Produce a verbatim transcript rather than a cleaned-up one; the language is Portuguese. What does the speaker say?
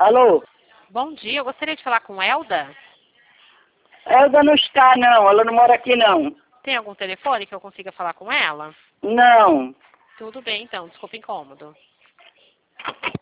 Alô? Bom dia, eu gostaria de falar com Elda. Elda não está, não. Ela não mora aqui, não. Tem algum telefone que eu consiga falar com ela? Não. Tudo bem, então. Desculpa o incômodo.